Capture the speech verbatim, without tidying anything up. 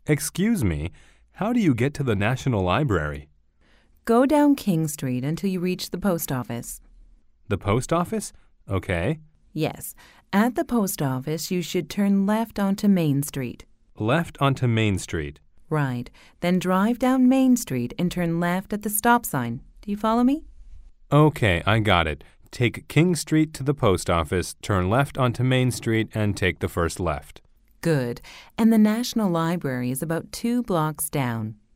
Excuse me, how do you get to the National Library? Go down King Street until you reach the post office. The post office? Okay. Yes, at the post office you should turn left onto Main Street. Left onto Main Street. Right, then drive down Main Street and turn left at the stop sign. Do you follow me? Okay, I got it. Take King Street to the post office, turn left onto Main Street, and take the first left. Good, and the National Library is about two blocks down.